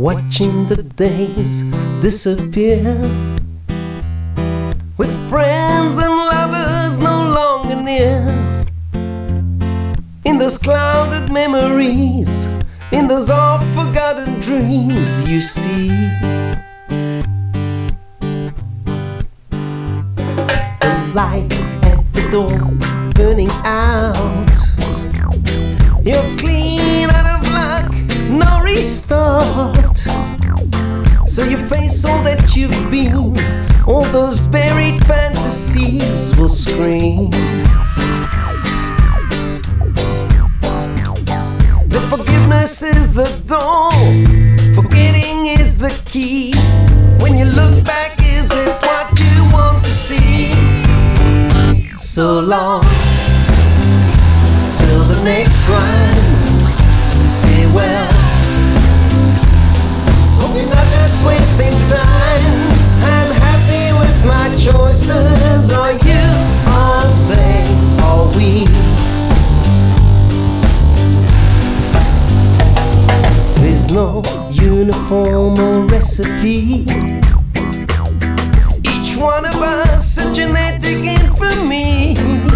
watching the days disappear, with friends and lovers no longer near. In those clouded memories, in those oft-forgotten dreams, you see the light at the door burning out. You're clean out of luck, no restart. So you face all that you've been, all those buried fantasies will scream. The forgiveness is the door, forgetting is the key. When you look back, is it what you want to see? So long, till the next rhyme. Farewell. Hope you're not just wasting time. I'm happy with my choices. Are you, are they, are we? There's no uniform or recipe. Each one of us a genetic infamy,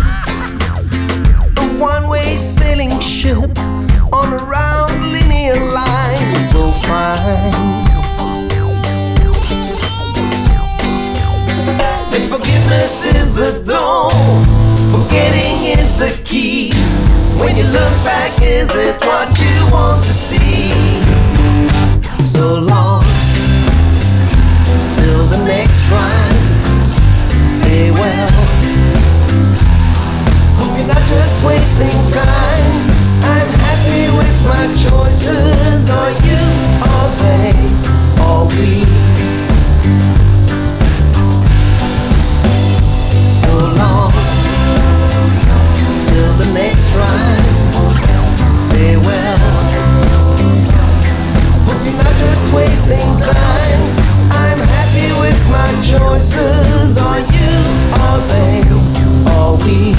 a one-way sailing ship on a round linear line we'll find. If forgiveness is the door, forgetting is the key. When you look back, is it what you want to see? So long, till the next rhyme. Farewell. Hope you're not just wasting time. I'm happy with my choices. Are you, are they, are we? So long, till the next rhyme. Farewell. Hope you're not just wasting time. I'm happy with my choices. Are you, are they, are we?